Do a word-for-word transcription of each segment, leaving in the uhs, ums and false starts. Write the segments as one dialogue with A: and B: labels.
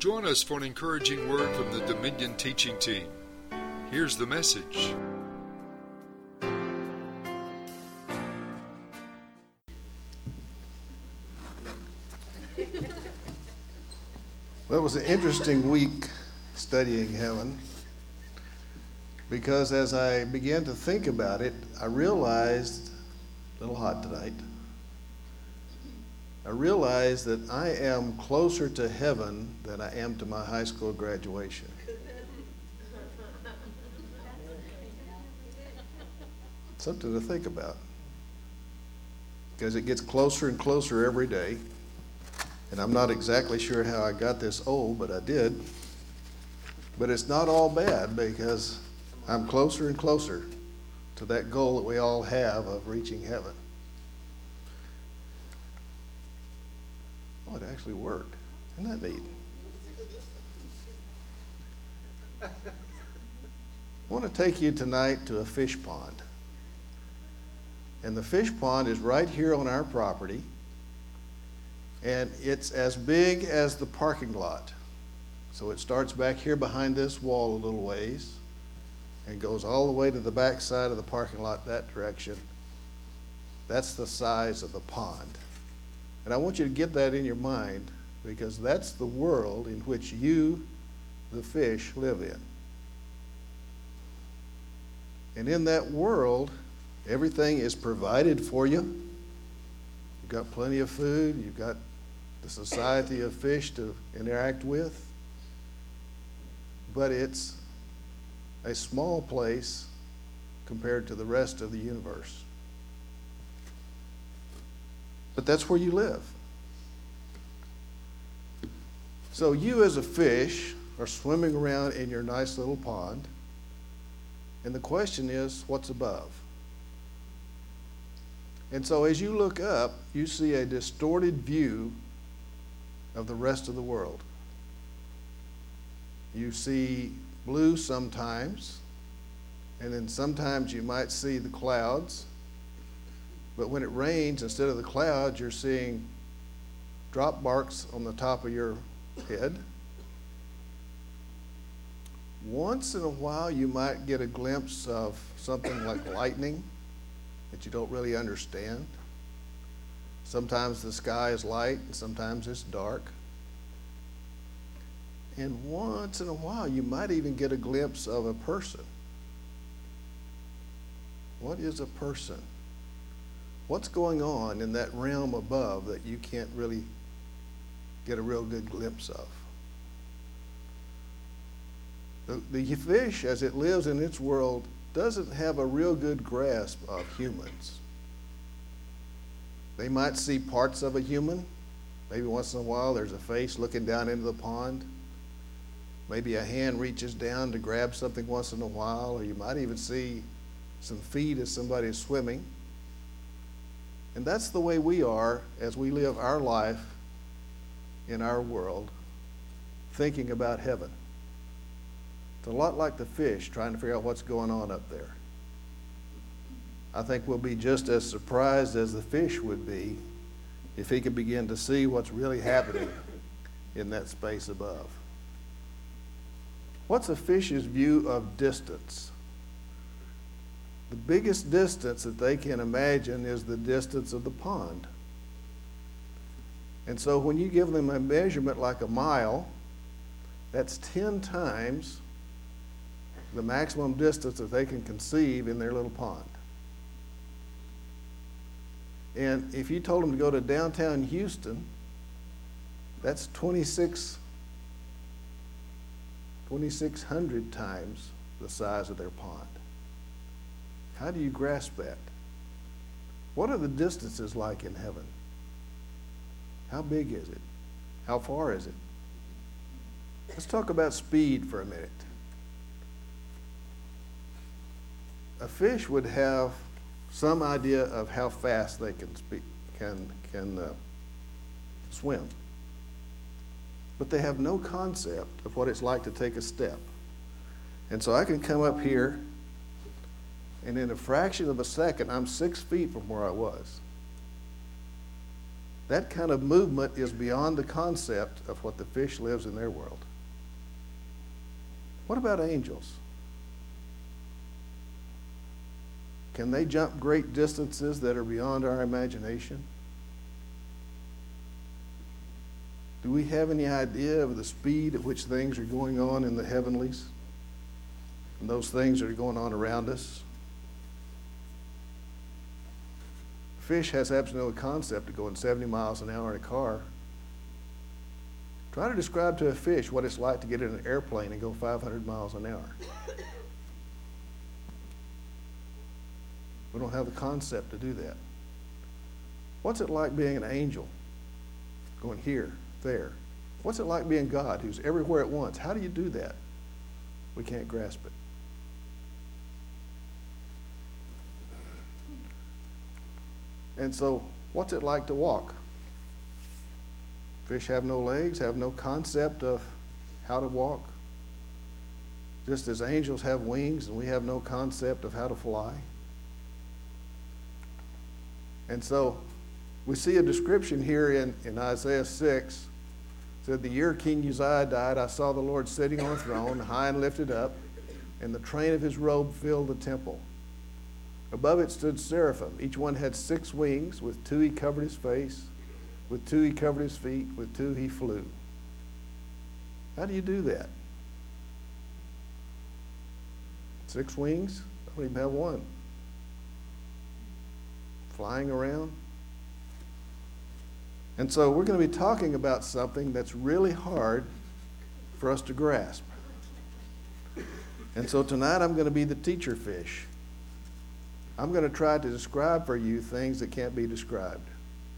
A: Join us for an encouraging word from the Dominion teaching team. Here's the message.
B: Well, it was an interesting week studying heaven, because as I began to think about it, I realized, a little hot tonight, I realized that I am closer to heaven than I am to my high school graduation. Something to think about, because it gets closer and closer every day. And I'm not exactly sure how I got this old, but I did. But it's not all bad, because I'm closer and closer to that goal that we all have of reaching heaven. Oh, it actually worked. Isn't that neat? I want to take you tonight to a fish pond. And the fish pond is right here on our property. And it's as big as the parking lot. So it starts back here behind this wall a little ways and goes all the way to the back side of the parking lot that direction. That's the size of the pond. And I want you to get that in your mind, because that's the world in which you, the fish, live in. And in that world, everything is provided for you. You've got plenty of food. You've got the society of fish to interact with. But it's a small place compared to the rest of the universe. But that's where you live. So you as a fish are swimming around in your nice little pond. And the question is, what's above? And so as you look up, you see a distorted view of the rest of the world. You see blue sometimes, and then sometimes you might see the clouds. But when it rains, instead of the clouds, you're seeing drop marks on the top of your head. Once in a while, you might get a glimpse of something like lightning that you don't really understand. Sometimes the sky is light, and sometimes it's dark. And once in a while, you might even get a glimpse of a person. What is a person? What's going on in that realm above that you can't really get a real good glimpse of? The, the fish, as it lives in its world, doesn't have a real good grasp of humans. They might see parts of a human. Maybe once in a while there's a face looking down into the pond. Maybe a hand reaches down to grab something once in a while, or you might even see some feet as somebody is swimming. And that's the way we are as we live our life in our world, thinking about heaven. It's a lot like the fish trying to figure out what's going on up there. I think we'll be just as surprised as the fish would be if he could begin to see what's really happening in that space above. What's a fish's view of distance? The biggest distance that they can imagine is the distance of the pond. And so when you give them a measurement like a mile, that's ten times the maximum distance that they can conceive in their little pond. And if you told them to go to downtown Houston, that's twenty-six, twenty-six hundred times the size of their pond. How do you grasp that? What are the distances like in heaven? How big is it? How far is it? Let's talk about speed for a minute. A fish would have some idea of how fast they can speak, can can uh, swim, but they have no concept of what it's like to take a step. And so I can come up here, and in a fraction of a second, I'm six feet from where I was. That kind of movement is beyond the concept of what the fish lives in their world. What about angels? Can they jump great distances that are beyond our imagination? Do we have any idea of the speed at which things are going on in the heavenlies? And those things that are going on around us? Fish has absolutely no concept of going seventy miles an hour in a car. Try to describe to a fish what it's like to get in an airplane and go five hundred miles an hour. We don't have the concept to do that. What's it like being an angel? Going here, there. What's it like being God, who's everywhere at once? How do you do that? We can't grasp it. And so, what's it like to walk? Fish have no legs, have no concept of how to walk. Just as angels have wings and we have no concept of how to fly. And so, we see a description here in, in Isaiah six. It said, the year King Uzziah died, I saw the Lord sitting on a throne, high and lifted up, and the train of his robe filled the temple. Above it stood seraphim. Each one had six wings. With two he covered his face. With two he covered his feet. With two he flew. How do you do that? Six wings? I don't even have one. Flying around? And so we're going to be talking about something that's really hard for us to grasp. And so tonight I'm going to be the teacher fish. I'm going to try to describe for you things that can't be described.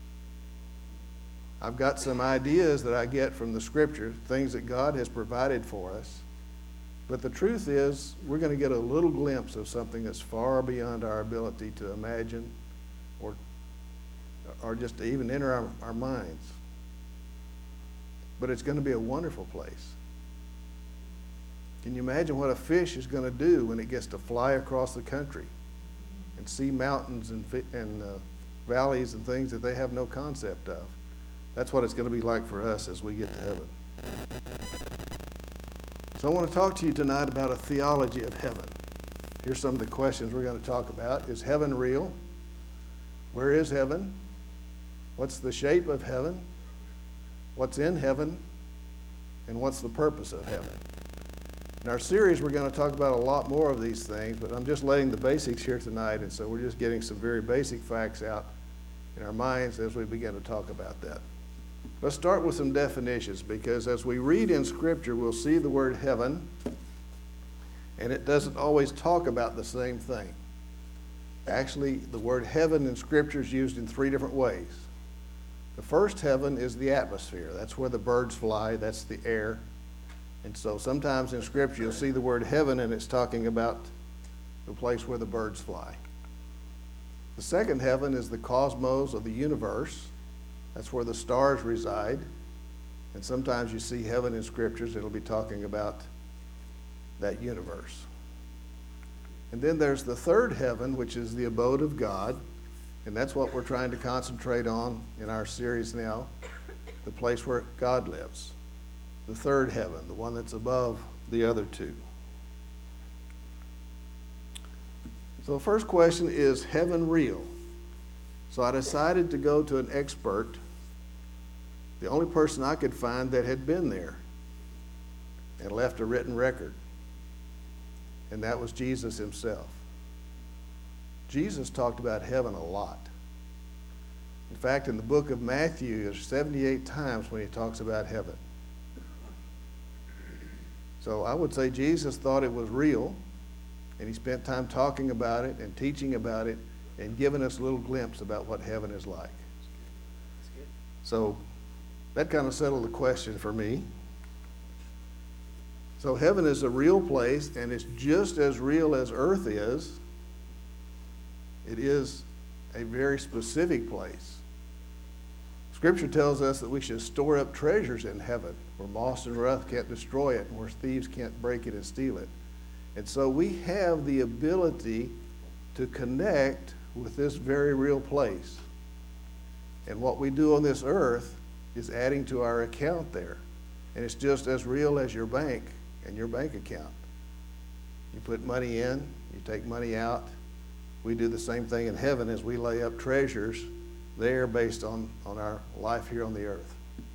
B: I've got some ideas that I get from the Scripture, things that God has provided for us. But the truth is, we're going to get a little glimpse of something that's far beyond our ability to imagine or, or just to even enter our, our minds. But it's going to be a wonderful place. Can you imagine what a fish is going to do when it gets to fly across the country and see mountains and, and uh, valleys and things that they have no concept of? That's what it's going to be like for us as we get to heaven. So I want to talk to you tonight about a theology of heaven. Here's some of the questions we're going to talk about. Is heaven real? Where is heaven? What's the shape of heaven? What's in heaven? And what's the purpose of heaven? In our series, we're going to talk about a lot more of these things, but I'm just laying the basics here tonight, and so we're just getting some very basic facts out in our minds as we begin to talk about that. Let's start with some definitions, because as we read in Scripture, we'll see the word heaven, and it doesn't always talk about the same thing. Actually, the word heaven in Scripture is used in three different ways. The first heaven is the atmosphere. That's where the birds fly. That's the air. And so sometimes in Scripture you'll see the word heaven and it's talking about the place where the birds fly. The second heaven is the cosmos of the universe. That's where the stars reside. And sometimes you see heaven in Scriptures, it'll be talking about that universe. And then there's the third heaven, which is the abode of God. And that's what we're trying to concentrate on in our series now, the place where God lives. The third heaven, the one that's above the other two. So the first question is, heaven real? So I decided to go to an expert, the only person I could find that had been there and left a written record. And that was Jesus himself. Jesus talked about heaven a lot. In fact, in the book of Matthew, there's seventy-eight times when he talks about heaven. So I would say Jesus thought it was real, and he spent time talking about it and teaching about it and giving us a little glimpse about what heaven is like. That's good. So that kind of settled the question for me. So heaven is a real place, and it's just as real as earth is. It is a very specific place. Scripture tells us that we should store up treasures in heaven where moss and rust can't destroy it and where thieves can't break it and steal it. And so we have the ability to connect with this very real place. And what we do on this earth is adding to our account there. And it's just as real as your bank and your bank account. You put money in, you take money out. We do the same thing in heaven as we lay up treasures there based on, on our life here on the earth.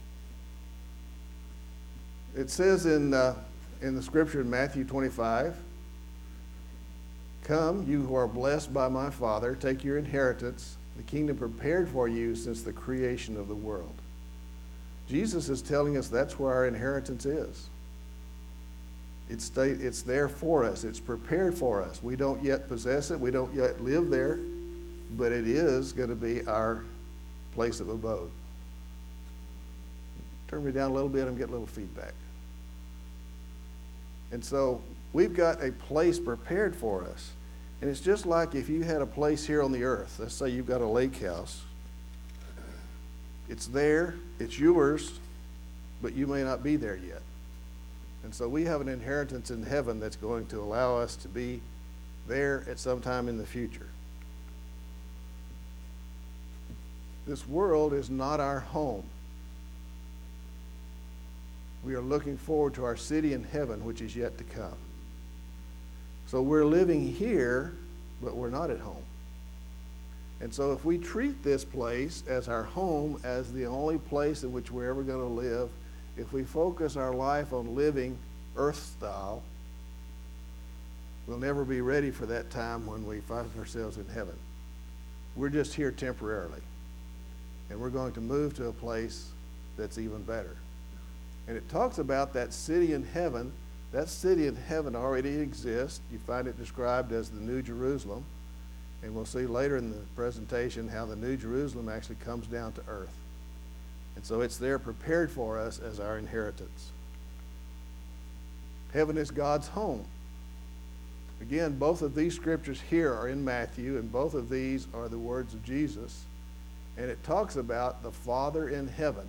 B: It says in, uh, in the scripture in Matthew twenty-five, "Come, you who are blessed by my Father, take your inheritance, the kingdom prepared for you since the creation of the world." Jesus is telling us that's where our inheritance is. It's, stay, it's there for us. It's prepared for us. We don't yet possess it. We don't yet live there, but it is going to be our place of abode. Turn me down a little bit and get a little feedback. And so we've got a place prepared for us. And it's just like if you had a place here on the earth. Let's say you've got a lake house. It's there, it's yours, but you may not be there yet. And so we have an inheritance in heaven that's going to allow us to be there at some time in the future. This world is not our home. We are looking forward to our city in heaven, which is yet to come. So we're living here, but we're not at home. And so if we treat this place as our home, as the only place in which we're ever going to live, if we focus our life on living earth style, we'll never be ready for that time when we find ourselves in heaven. We're just here temporarily. And we're going to move to a place that's even better. And it talks about that city in heaven. That city in heaven already exists. You find it described as the New Jerusalem. And we'll see later in the presentation how the New Jerusalem actually comes down to earth. And so it's there prepared for us as our inheritance. Heaven is God's home. Again, both of these scriptures here are in Matthew, and both of these are the words of Jesus. And it talks about the Father in heaven.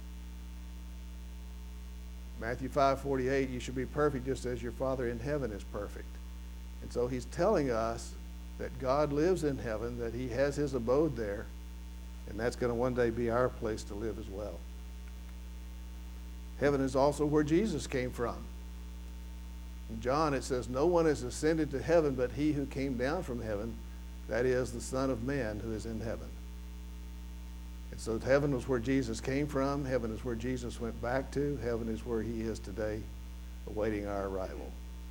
B: Matthew five forty-eight, you should be perfect just as your Father in heaven is perfect. And so he's telling us that God lives in heaven, that he has his abode there, and that's going to one day be our place to live as well. Heaven is also where Jesus came from. In John it says, "No one has ascended to heaven but he who came down from heaven, that is the Son of Man who is in heaven." And so heaven was where Jesus came from. Heaven is where Jesus went back to. Heaven is where he is today, awaiting our arrival.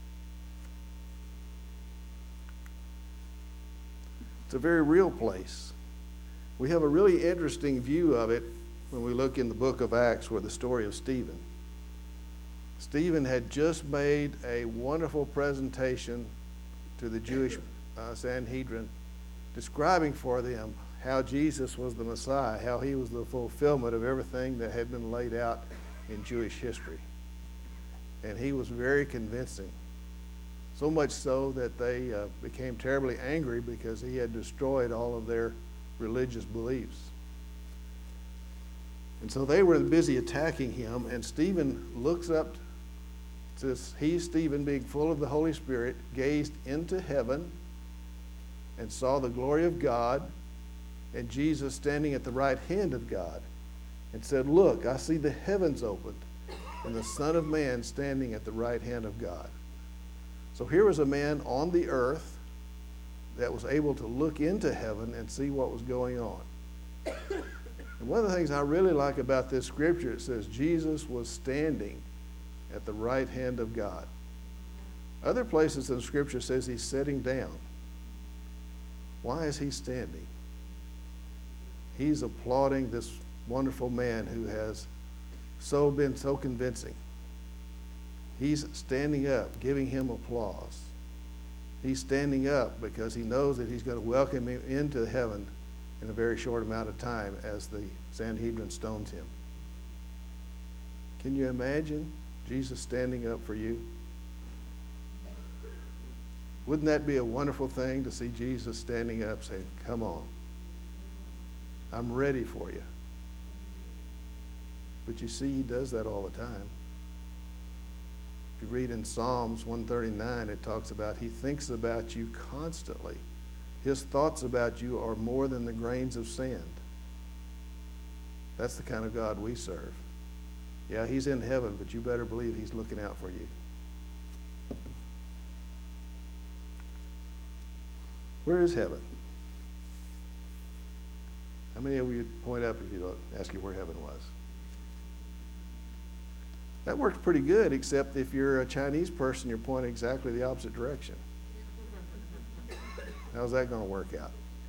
B: It's a very real place. We have a really interesting view of it when we look in the book of Acts, where the story of Stephen. Stephen had just made a wonderful presentation to the Jewish uh, Sanhedrin, describing for them how Jesus was the Messiah, how he was the fulfillment of everything that had been laid out in Jewish history. And he was very convincing, so much so that they uh, became terribly angry because he had destroyed all of their religious beliefs. And so they were busy attacking him, and Stephen looks up, says, he, Stephen, being full of the Holy Spirit, gazed into heaven and saw the glory of God and Jesus standing at the right hand of God, and said, "Look, I see the heavens opened and the Son of Man standing at the right hand of God." So here was a man on the earth that was able to look into heaven and see what was going on. And one of the things I really like about this scripture, it says Jesus was standing at the right hand of God. Other places in the scripture says he's sitting down. Why is he standing? He's applauding this wonderful man who has so been so convincing. He's standing up, giving him applause. He's standing up because he knows that he's going to welcome him into heaven in a very short amount of time as the Sanhedrin stones him. Can you imagine Jesus standing up for you? Wouldn't that be a wonderful thing to see Jesus standing up saying, "Come on, I'm ready for you"? But you see, he does that all the time. If you read in Psalms one thirty-nine, it talks about he thinks about you constantly. His thoughts about you are more than the grains of sand. That's the kind of God we serve. Yeah, he's in heaven, but you better believe he's looking out for you. Where is heaven? How many of you point up if you don't ask you where heaven was? That works pretty good, except if you're a Chinese person, you're pointing exactly the opposite direction. How's that going to work out?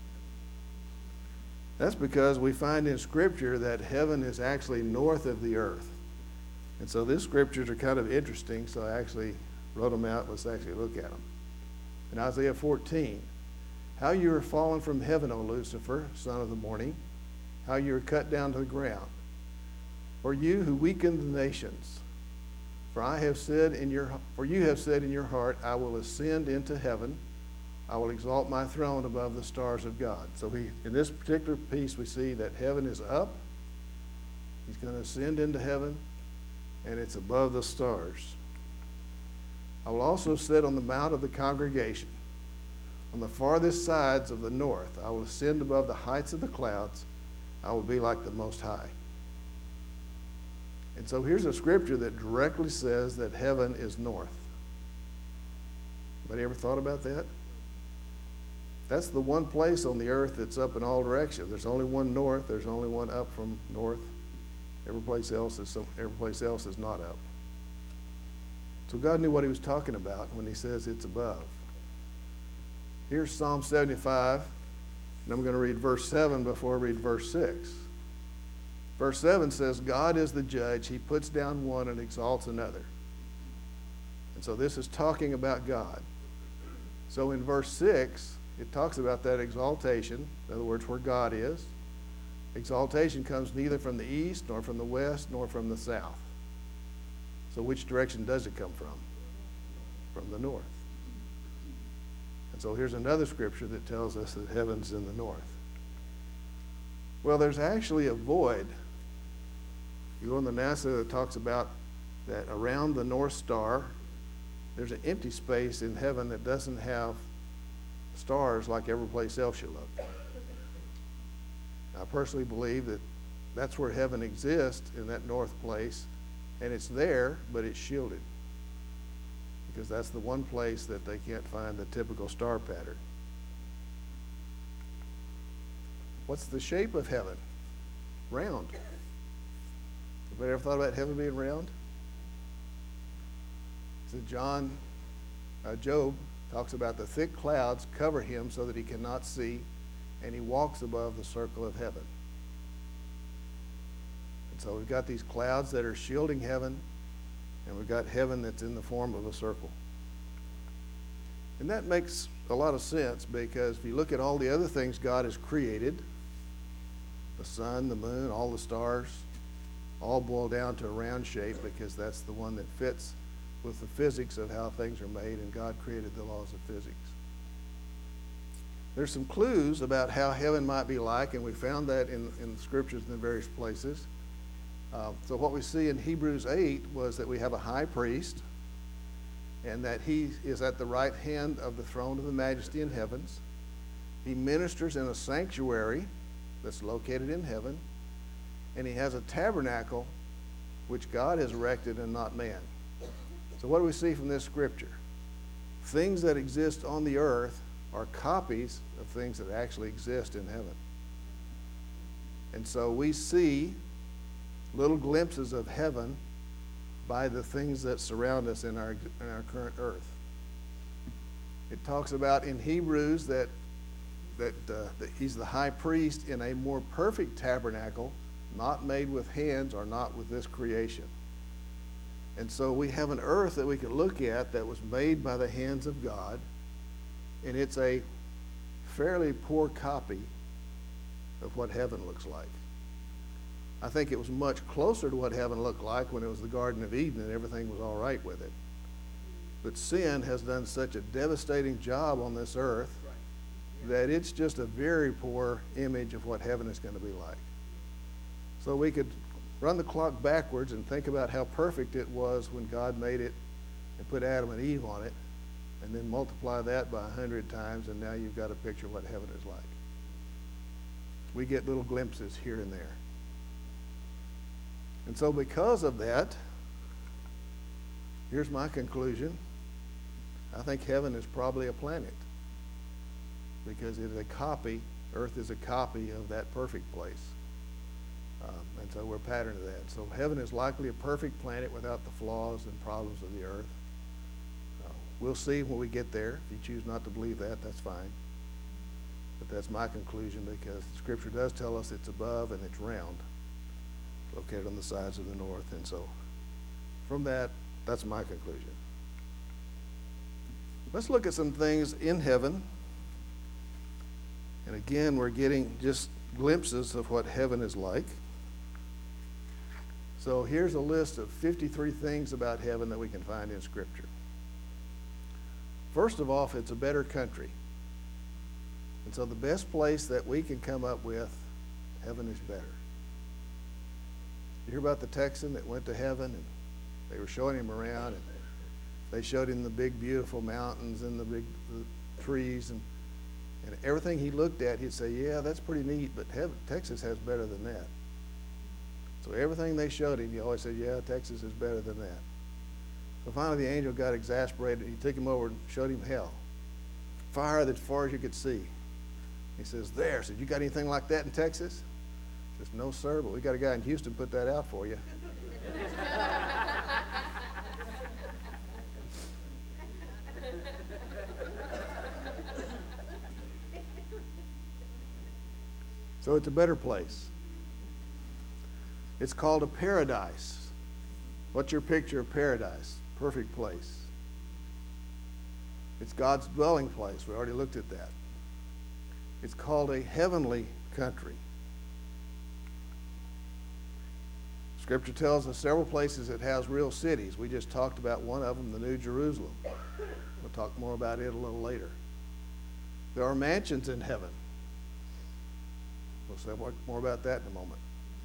B: That's because we find in Scripture that heaven is actually north of the earth. And so these scriptures are kind of interesting, so I actually wrote them out. Let's actually look at them. In Isaiah fourteen, how you are fallen from heaven, O Lucifer, son of the morning, how you are cut down to the ground. For you who weaken the nations, for I have said in your for you have said in your heart, I will ascend into heaven, I will exalt my throne above the stars of God. So we, in this particular piece, we see that heaven is up. He's going to ascend into heaven, and it's above the stars. I will also sit on the mount of the congregation, on the farthest sides of the north. I will ascend above the heights of the clouds. I will be like the Most High. And so here's a scripture that directly says that heaven is north. Anybody ever thought about that? That's the one place on the earth that's up in all directions. There's only one north. There's only one up from north. Every place else is some, every place else is not up. So God knew what he was talking about when he says it's above. Here's Psalm seventy-five, and I'm going to read verse seven before I read verse six. Verse seven says, God is the judge. He puts down one and exalts another. And so this is talking about God. So in verse six, it talks about that exaltation, in other words, where God is. Exaltation comes neither from the east, nor from the west, nor from the south. So which direction does it come from? From the north. And so here's another scripture that tells us that heaven's in the north. Well, there's actually a void. You go on the NASA that talks about that around the North Star, there's an empty space in heaven that doesn't have stars like every place else you look. I personally believe that that's where heaven exists, in that north place, and it's there, but it's shielded, because that's the one place that they can't find the typical star pattern. What's the shape of heaven? Round. Anybody ever thought about heaven being round? So John, uh, Job talks about the thick clouds cover him so that he cannot see, and he walks above the circle of heaven. And so we've got these clouds that are shielding heaven, and we've got heaven that's in the form of a circle. And that makes a lot of sense, because if you look at all the other things God has created, the sun, the moon, all the stars, all boil down to a round shape, because that's the one that fits with the physics of how things are made, and God created the laws of physics. There's some clues about how heaven might be like, and we found that in, in the scriptures in various places. Uh, so what we see in Hebrews eight was that we have a high priest, and that he is at the right hand of the throne of the majesty in heavens. He ministers in a sanctuary that's located in heaven, and he has a tabernacle which God has erected and not man. So what do we see from this scripture? Things that exist on the earth are copies of things that actually exist in heaven. And so we see little glimpses of heaven by the things that surround us in our, in our current earth. It talks about in Hebrews that, that, uh, that he's the high priest in a more perfect tabernacle, not made with hands or not with this creation. And so we have an earth that we can look at that was made by the hands of God, and it's a fairly poor copy of what heaven looks like. I think it was much closer to what heaven looked like when it was the Garden of Eden and everything was all right with it. But sin has done such a devastating job on this earth that it's just a very poor image of what heaven is going to be like. So we could run the clock backwards and think about how perfect it was when God made it and put Adam and Eve on it, and then multiply that by a hundred times, and now you've got a picture of what heaven is like. We get little glimpses here and there. And so because of that, here's my conclusion. I think heaven is probably a planet because it is a copy, earth is a copy of that perfect place. Um, and so we're patterned to that. So heaven is likely a perfect planet without the flaws and problems of the earth. Uh, we'll see when we get there. If you choose not to believe that, that's fine. But that's my conclusion because the Scripture does tell us it's above and it's round, located on the sides of the north. And so from that, that's my conclusion. Let's look at some things in heaven. And again, we're getting just glimpses of what heaven is like. So here's a list of fifty-three things about heaven that we can find in Scripture. First of all, it's a better country. And so the best place that we can come up with, heaven is better. You hear about the Texan that went to heaven and they were showing him around and they showed him the big beautiful mountains and the big the trees and, and everything he looked at, he'd say, yeah, that's pretty neat, but heaven, Texas has better than that. So everything they showed him, he always said, yeah, Texas is better than that. So finally the angel got exasperated. He took him over and showed him hell. Fire that's as far as you could see. He says, there. Said, you got anything like that in Texas? He says, no, sir, but we got a guy in Houston put that out for you. So it's a better place. It's called a paradise. What's your picture of paradise? Perfect place. It's God's dwelling place. We already looked at that. It's called a heavenly country. Scripture tells us several places it has real cities. We just talked about one of them, the New Jerusalem. We'll talk more about it a little later. There are mansions in heaven. We'll say more about that in a moment.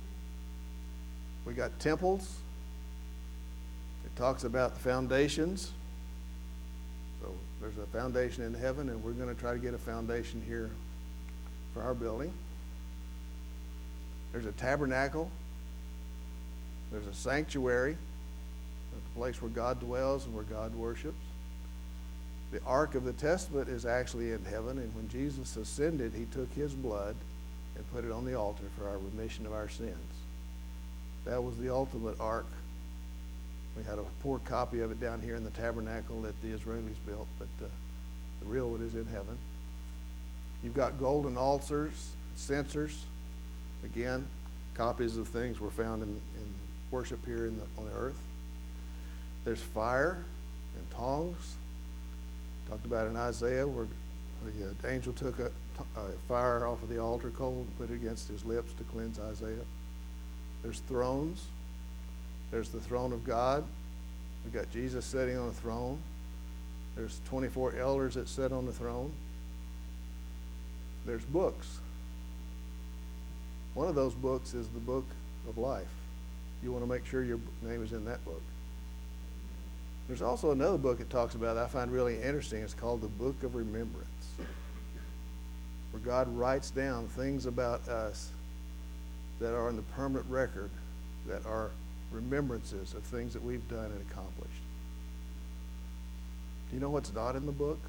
B: We got temples. It talks about the foundations. So there's a foundation in heaven, and we're going to try to get a foundation here for our building. There's a tabernacle. There's a sanctuary, a place where God dwells and where God worships. The Ark of the Testament is actually in heaven, and when Jesus ascended, he took his blood and put it on the altar for our remission of our sins. That was the ultimate ark. We had a poor copy of it down here in the tabernacle that the Israelis built, but uh, the real one is in heaven. You've got golden altars, censers. Again, copies of things were found in, in worship here in the, on the earth. There's fire and tongs. Talked about in Isaiah where the uh, angel took a, a fire off of the altar coal and put it against his lips to cleanse Isaiah. There's thrones. There's the throne of God. We've got Jesus sitting on a throne. There's twenty-four elders that sit on the throne. There's books. One of those books is the book of life. You want to make sure your name is in that book. There's also another book it talks about that I find really interesting. It's called the Book of Remembrance, where God writes down things about us that are in the permanent record, that are remembrances of things that we've done and accomplished. Do you know what's not in the book?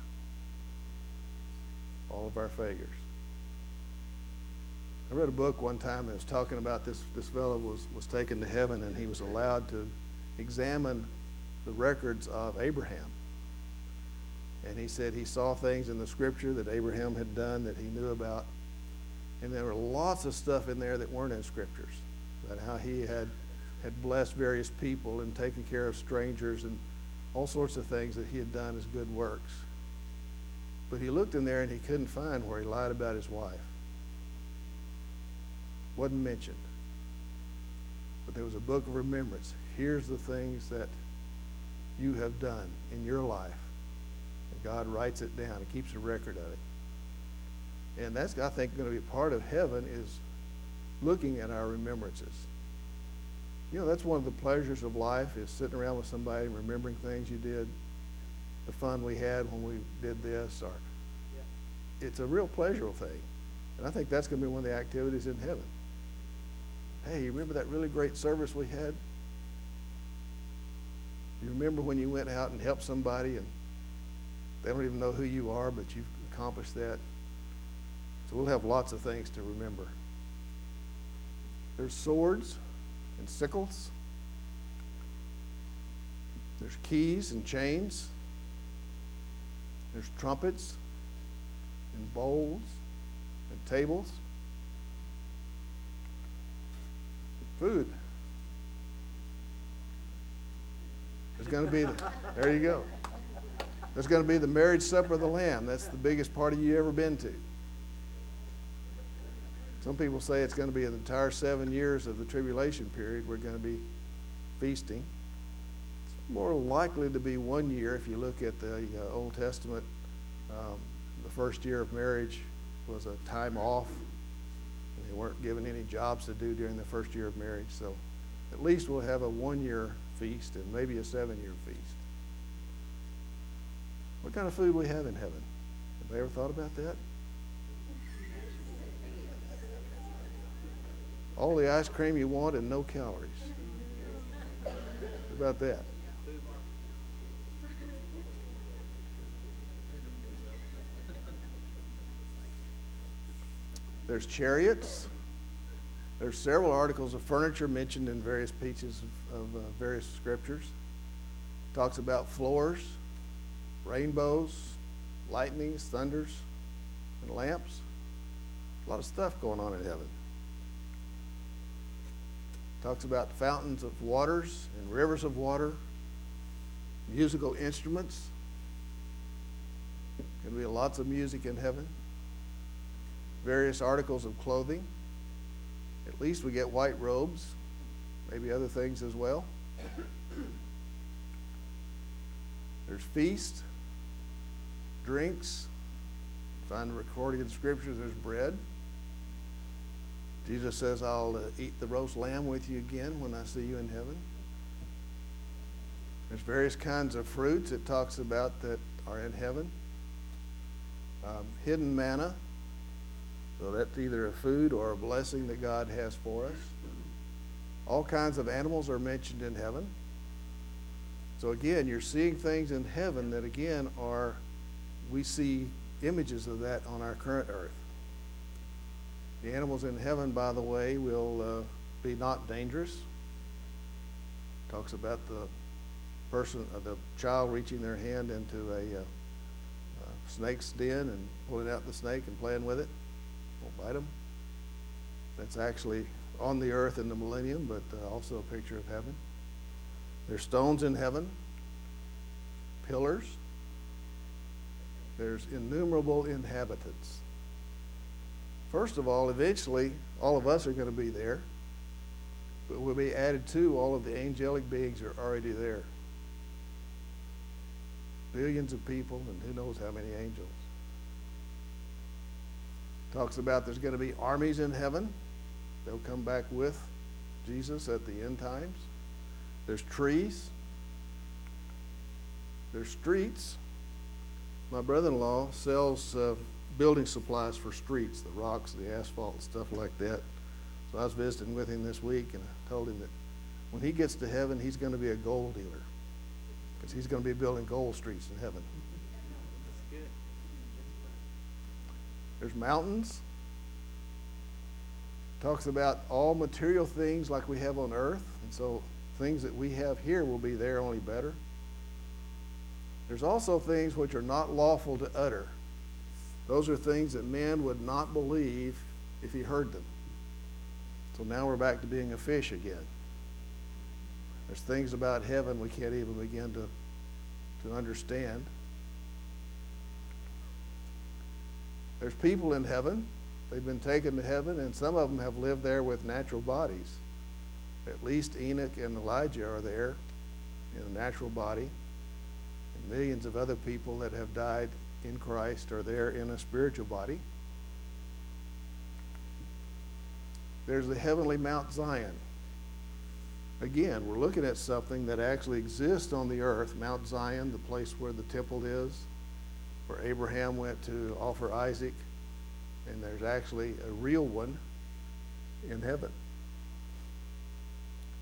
B: All of our failures. I read a book one time that was talking about this, this fellow was, was taken to heaven and he was allowed to examine the records of Abraham. And he said he saw things in the Scripture that Abraham had done that he knew about. And there were lots of stuff in there that weren't in Scriptures, about how he had, had blessed various people and taken care of strangers and all sorts of things that he had done as good works. But he looked in there and he couldn't find where he lied about his wife. Wasn't mentioned. But there was a book of remembrance. Here's the things that you have done in your life. And God writes it down and keeps a record of it. And that's, I think, going to be part of heaven is looking at our remembrances. You know, that's one of the pleasures of life is sitting around with somebody and remembering things you did, the fun we had when we did this. Or yeah. It's a real pleasurable thing. And I think that's going to be one of the activities in heaven. Hey, you remember that really great service we had? You remember when you went out and helped somebody and they don't even know who you are, but you've accomplished that? So we'll have lots of things to remember. There's swords and sickles. There's keys and chains. There's trumpets and bowls and tables. Food. There's going to be, the, there you go. There's going to be the marriage supper of the Lamb. That's the biggest party you've ever been to. Some people say it's going to be an entire seven years of the tribulation period. We're going to be feasting. It's more likely to be one year if you look at the uh, Old Testament. Um, the first year of marriage was a time off. They weren't given any jobs to do during the first year of marriage. So at least we'll have a one-year feast and maybe a seven-year feast. What kind of food we have in heaven? Have they ever thought about that? All the ice cream you want and no calories. What about that? There's chariots. There's several articles of furniture mentioned in various pieces of, of uh, various scriptures. Talks about floors, rainbows, lightnings, thunders, and lamps. A lot of stuff going on in heaven. Talks about fountains of waters and rivers of water, musical instruments. Going to be lots of music in heaven. Various articles of clothing. At least we get white robes, maybe other things as well. There's feast, drinks. Find the recording of the scriptures, there's bread. Jesus says, I'll uh, eat the roast lamb with you again when I see you in heaven. There's various kinds of fruits it talks about that are in heaven. Um, hidden manna. So that's either a food or a blessing that God has for us. All kinds of animals are mentioned in heaven. So again, you're seeing things in heaven that again are, we see images of that on our current earth. The animals in heaven, by the way, will uh, be not dangerous. Talks about the person, uh, the child reaching their hand into a uh, uh, snake's den and pulling out the snake and playing with it. Won't bite them. That's actually on the earth in the millennium, but uh, also a picture of heaven. There's stones in heaven, pillars. There's innumerable inhabitants. First of all, eventually, all of us are going to be there, but we'll be added to all of the angelic beings are already there. Billions of people, and who knows how many angels. Talks about there's going to be armies in heaven. They'll come back with Jesus at the end times. There's trees. There's streets. My brother-in-law sells uh, building supplies for streets, the rocks, the asphalt, stuff like that. So I was visiting with him this week, and I told him that when he gets to heaven, he's going to be a gold dealer because he's going to be building gold streets in heaven. There's mountains. Talks about all material things like we have on earth. And so things that we have here will be there, only better. There's also things which are not lawful to utter. Those are things that man would not believe if he heard them. So now we're back to being a fish again. There's things about heaven we can't even begin to, to understand. There's people in heaven. They've been taken to heaven, and some of them have lived there with natural bodies. At least Enoch and Elijah are there in a natural body. And millions of other people that have died in Christ are there in a spiritual body. There's the heavenly Mount Zion. Again, we're looking at something that actually exists on the earth. Mount Zion, the place where the temple is, where Abraham went to offer Isaac, and there's actually a real one in heaven.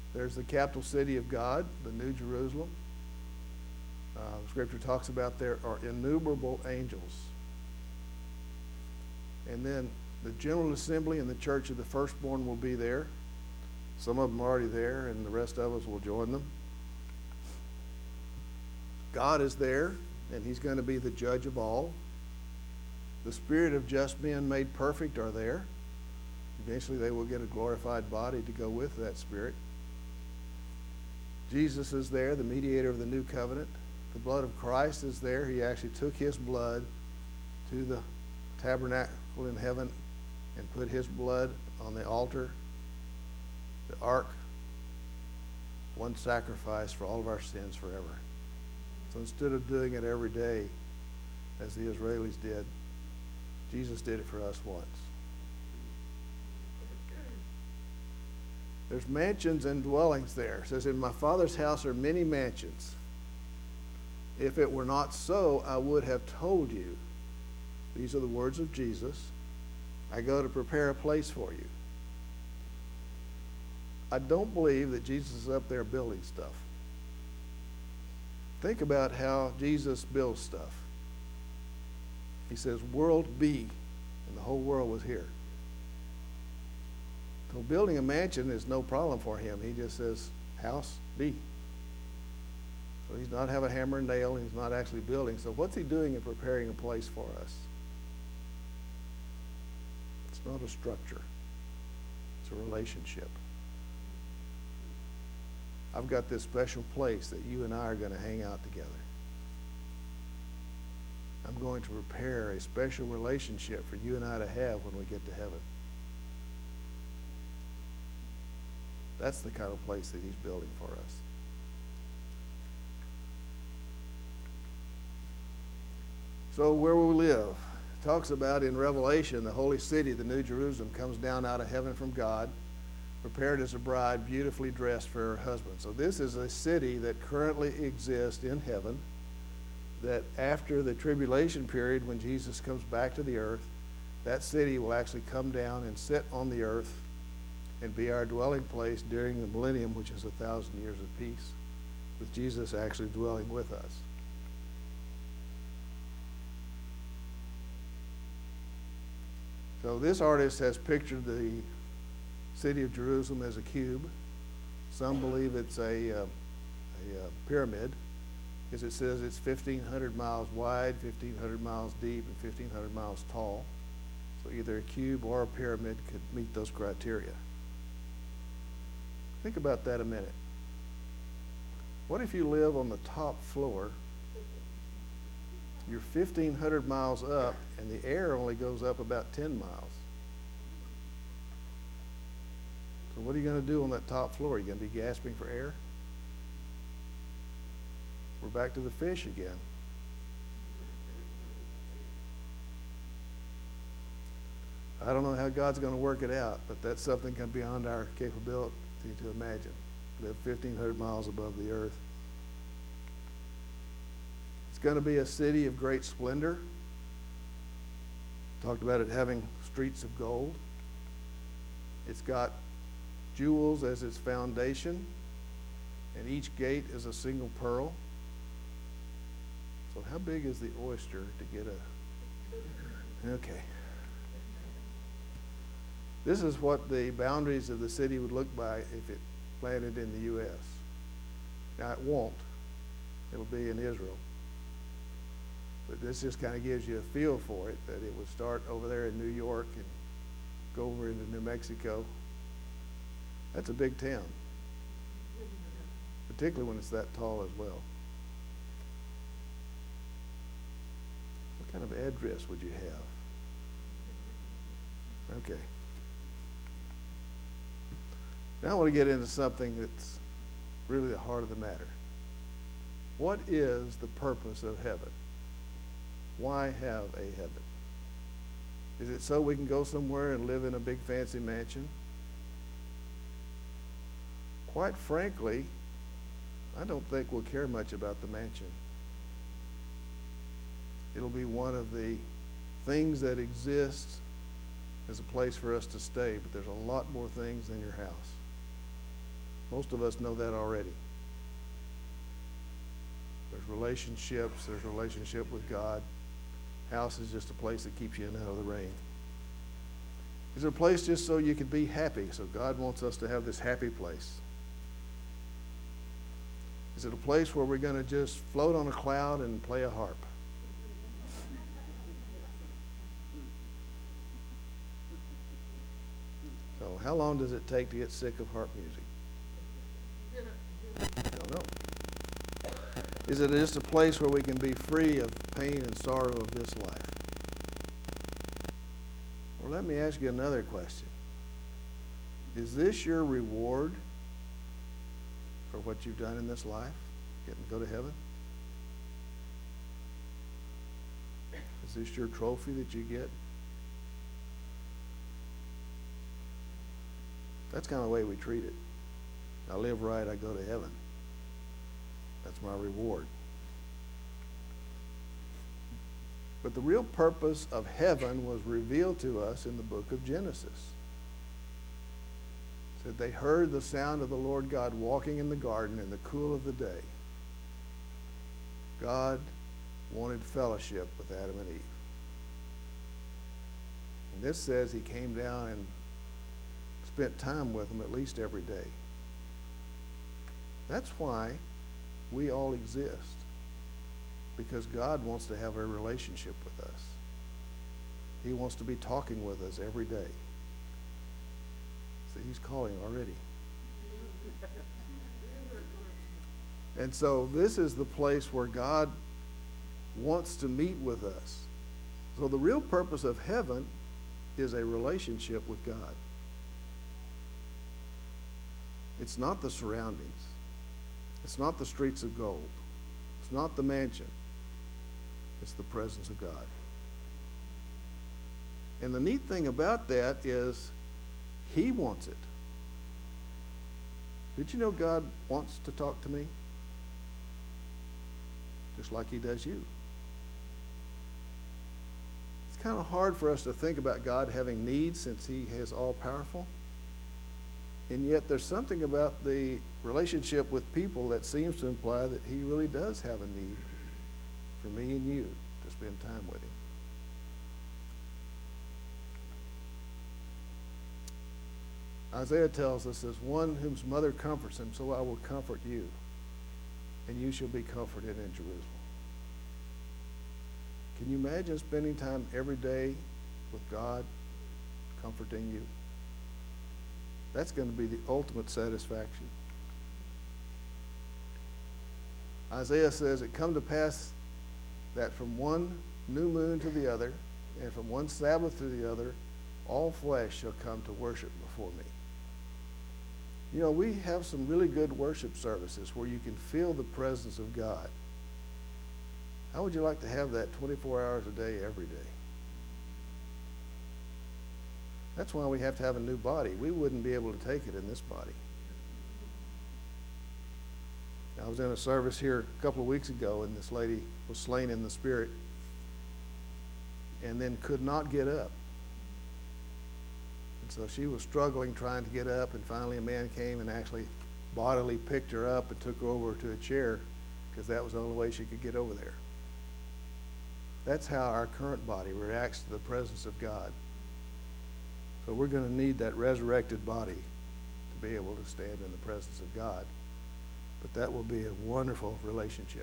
B: There's the capital city of God, the New Jerusalem. Uh, Scripture talks about there are innumerable angels. And then the General Assembly and the Church of the Firstborn will be there. Some of them are already there, and the rest of us will join them. God is there, and he's going to be the judge of all. The spirit of just men made perfect are there. Eventually they will get a glorified body to go with that spirit. Jesus is there, the mediator of the new covenant. The blood of Christ is there. He actually took his blood to the tabernacle in heaven and put his blood on the altar, the ark, one sacrifice for all of our sins forever. So instead of doing it every day as the Israelis did, Jesus did it for us once. There's mansions and dwellings there. It says, in my Father's house are many mansions. If it were not so, I would have told you. These are the words of Jesus. I go to prepare a place for you. I don't believe that Jesus is up there building stuff. Think about how Jesus builds stuff. He says, world be, and the whole world was here. So building a mansion is no problem for him. He just says, house be. So he's not having a hammer and nail, and he's not actually building. So what's he doing in preparing a place for us? It's not a structure. It's a relationship. I've got this special place that you and I are going to hang out together. I'm going to prepare a special relationship for you and I to have when we get to heaven. That's the kind of place that he's building for us. So where will we live? It talks about in Revelation, the holy city, the New Jerusalem, comes down out of heaven from God, prepared as a bride, beautifully dressed for her husband. So this is a city that currently exists in heaven, that after the tribulation period, when Jesus comes back to the earth, that city will actually come down and sit on the earth and be our dwelling place during the millennium, which is a thousand years of peace, with Jesus actually dwelling with us. So this artist has pictured the city of Jerusalem as a cube. Some believe it's a, uh, a uh, pyramid, because it says it's fifteen hundred miles wide, fifteen hundred miles deep, and fifteen hundred miles tall. So either a cube or a pyramid could meet those criteria. Think about that a minute. What if you live on the top floor? You're fifteen hundred miles up, and the air only goes up about ten miles. So what are you going to do on that top floor? Are you going to be gasping for air? We're back to the fish again. I don't know how God's going to work it out, but that's something kind of beyond our capability to imagine. Live fifteen hundred miles above the earth. It's going to be a city of great splendor. Talked about it having streets of gold. It's got jewels as its foundation, and each gate is a single pearl. So how big is the oyster to get a... Okay. This is what the boundaries of the city would look like if it landed in the U S Now it won't. It'll be in Israel. But this just kind of gives you a feel for it, that it would start over there in New York and go over into New Mexico. That's a big town, particularly when it's that tall as well. What kind of address would you have? Okay. Now I want to get into something that's really the heart of the matter. What is the purpose of heaven? Why have a heaven? Is it so we can go somewhere and live in a big fancy mansion? Quite frankly, I don't think we'll care much about the mansion. It'll be one of the things that exist as a place for us to stay, but there's a lot more things than your house. Most of us know that already. There's relationships, there's relationship with God. House is just a place that keeps you in and out of the rain. Is it a place just so you can be happy? So God wants us to have this happy place. Is it a place where we're going to just float on a cloud and play a harp? So how long does it take to get sick of harp music? I don't know. Is it just a place where we can be free of pain and sorrow of this life? Well, let me ask you another question. Is this your reward for what you've done in this life? Getting to go to heaven? Is this your trophy that you get? That's kind of the way we treat it. I live right, I go to heaven. That's my reward. But the real purpose of heaven was revealed to us in the book of Genesis. It said they heard the sound of the Lord God walking in the garden in the cool of the day. God wanted fellowship with Adam and Eve. And this says he came down and spent time with them at least every day. That's why we all exist. Because God wants to have a relationship with us. He wants to be talking with us every day. See, he's calling already. And so this is the place where God wants to meet with us. So the real purpose of heaven is a relationship with God. It's not the surroundings. It's not the streets of gold. It's not the mansion. It's the presence of God. And the neat thing about that is he wants it. Did you know God wants to talk to me? Just like he does you. It's kind of hard for us to think about God having needs since he is all powerful. And yet there's something about the relationship with people that seems to imply that he really does have a need for me and you to spend time with him. Isaiah tells us, as one whose mother comforts him, so I will comfort you, and you shall be comforted in Jerusalem. Can you imagine spending time every day with God comforting you? That's going to be the ultimate satisfaction. Isaiah says, it come to pass that from one new moon to the other, and from one Sabbath to the other, all flesh shall come to worship before me. You know, we have some really good worship services where you can feel the presence of God. How would you like to have that twenty-four hours a day, every day? That's why we have to have a new body. We wouldn't be able to take it in this body. I was in a service here a couple of weeks ago, and this lady was slain in the spirit and then could not get up. And so she was struggling trying to get up, and finally a man came and actually bodily picked her up and took her over to a chair because that was the only way she could get over there. That's how our current body reacts to the presence of God. So we're going to need that resurrected body to be able to stand in the presence of God. But that will be a wonderful relationship.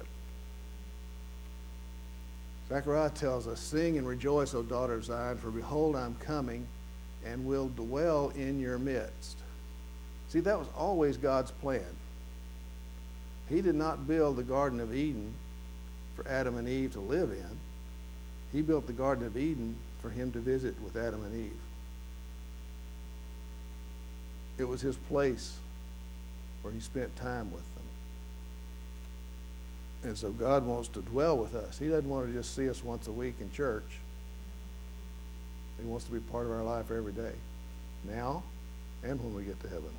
B: Zechariah tells us, sing and rejoice, O daughter of Zion, for behold, I'm coming and will dwell in your midst. See, that was always God's plan. He did not build the Garden of Eden for Adam and Eve to live in. He built the Garden of Eden for him to visit with Adam and Eve. It was his place where he spent time with them. And so God wants to dwell with us. He doesn't want to just see us once a week in church. He wants to be part of our life every day, now and when we get to heaven.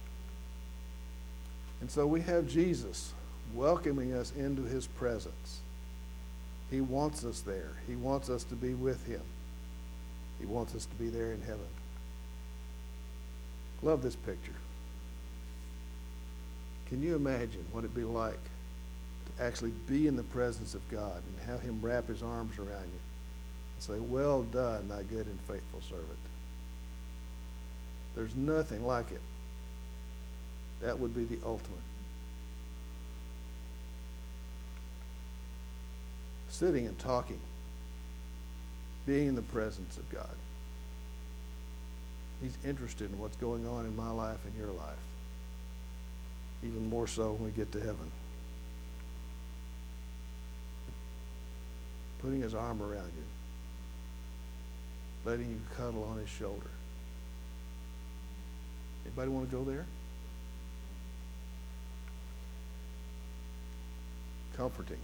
B: And so we have Jesus welcoming us into his presence. He wants us there. He wants us to be with him. He wants us to be there in heaven. Love this picture. Can you imagine what it'd be like to actually be in the presence of God and have him wrap his arms around you and say, well done, thy good and faithful servant? There's nothing like it. That would be the ultimate. Sitting and talking, being in the presence of God. He's interested in what's going on in my life and your life. Even more so when we get to heaven. Putting his arm around you. Letting you cuddle on his shoulder. Anybody want to go there? Comforting.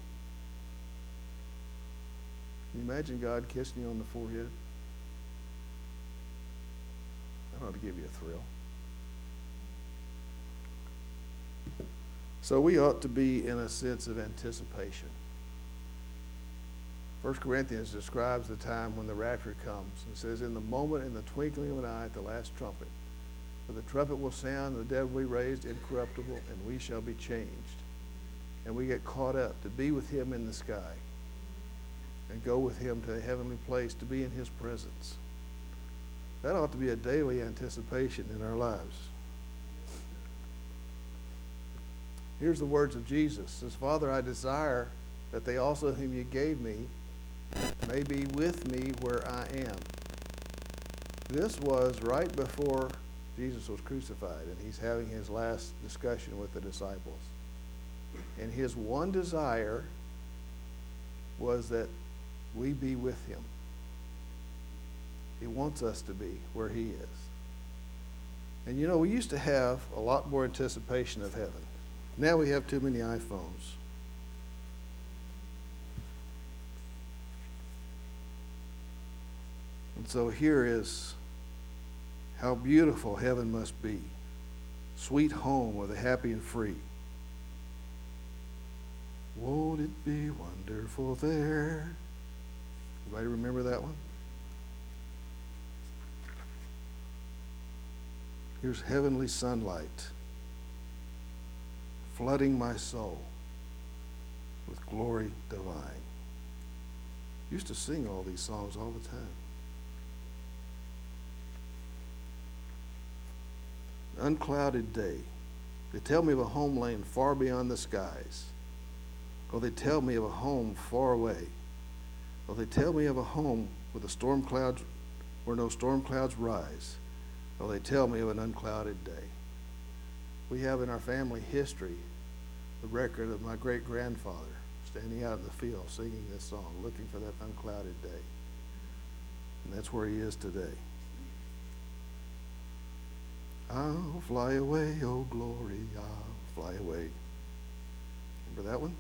B: Can you imagine God kissing you on the forehead? That ought to give you a thrill. So we ought to be in a sense of anticipation. First Corinthians describes the time when the rapture comes. It says, in the moment, in the twinkling of an eye, at the last trumpet. For the trumpet will sound, and the dead will be raised incorruptible, and we shall be changed. And we get caught up to be with him in the sky. And go with him to a heavenly place, to be in his presence. That ought to be a daily anticipation in our lives. Here's the words of Jesus. It says, Father, I desire that they also whom you gave me may be with me where I am. This was right before Jesus was crucified, and he's having his last discussion with the disciples. And his one desire was that we be with him. He wants us to be where he is. And you know, we used to have a lot more anticipation of heaven. Now we have too many iPhones. And so here is how beautiful heaven must be. Sweet home with the happy and free. Won't it be wonderful there? Everybody remember that one? Here's heavenly sunlight flooding my soul with glory divine. Used to sing all these songs all the time. Unclouded day. They tell me of a homeland far beyond the skies. Or they tell me of a home far away. Or they tell me of a home where the storm clouds, where no storm clouds rise. Or they tell me of an unclouded day. We have in our family history the record of my great-grandfather standing out in the field singing this song, looking for that unclouded day. And that's where he is today. I'll fly away, oh glory, I'll fly away. Remember that one?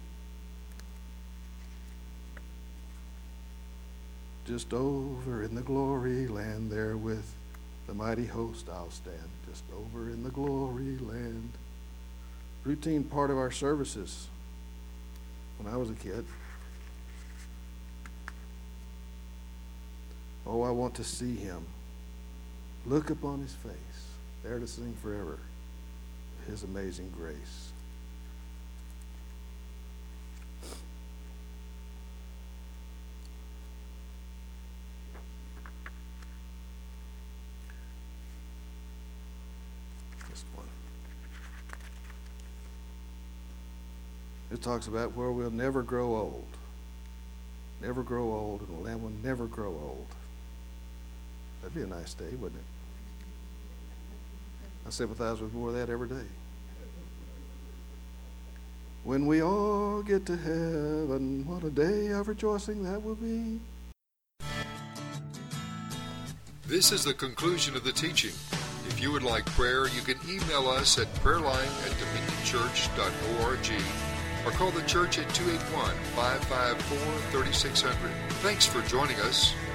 B: Just over in the glory land there with the mighty host I'll stand. Just over in the glory land. Routine part of our services when I was a kid. Oh, I want to see him. Look upon his face. There to sing forever his amazing grace. This one. It talks about where we'll never grow old. Never grow old, and the Lamb will never grow old. That'd be a nice day, wouldn't it? I sympathize with more of that every day. When we all get to heaven, what a day of rejoicing that will be.
A: This is the conclusion of the teaching. If you would like prayer, you can email us at prayerline at dominion church dot org or call the church at two eight one, five five four, three six zero zero. Thanks for joining us.